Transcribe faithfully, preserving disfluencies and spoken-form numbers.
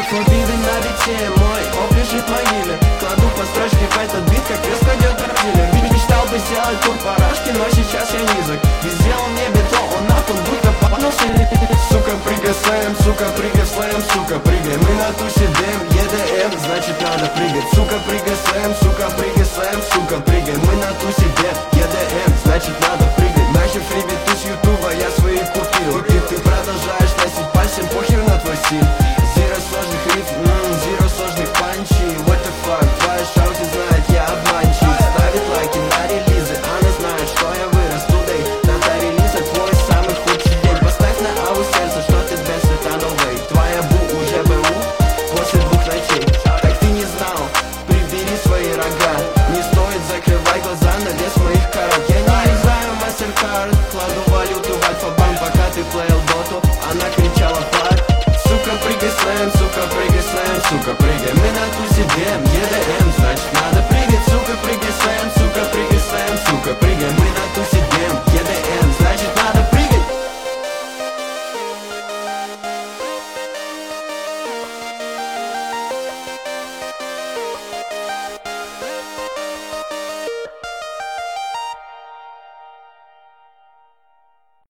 Фобиды на бите, мой оп лежит в могиле. Кладу по строчке в этот бит, как пес кладет артиллер. Мечтал бы сделать тур парашки, но сейчас я низок. И сделал мне бетон, он нахуй будто попался. Сука, прыгай слэм, сука, прыгай слэм, сука, прыгай. Мы на тусе дэм, ЕДМ, значит надо прыгать. Сука, прыгай слэм, сука, прыгай слэм, сука, прыгай. Мы на тусе дэм, ЕДМ, значит надо прыгать. Нахер фрибиты с ютуба, я свои купил. И ты продолжаешь носить пальцем, похер на твой стиль. Зеро сложных риф, ммм, зеро сложных панчей. What the fuck, твоя шаути знает, я обманщик. Ставит лайки на релизы, она знает, что я вырос today. Дата релиза твой самый худший день. Поставь на аву сердце, что ты best, это no way. Твоя бу уже БУ после двух ночей. Так ты не знал, прибери свои рога. Не сто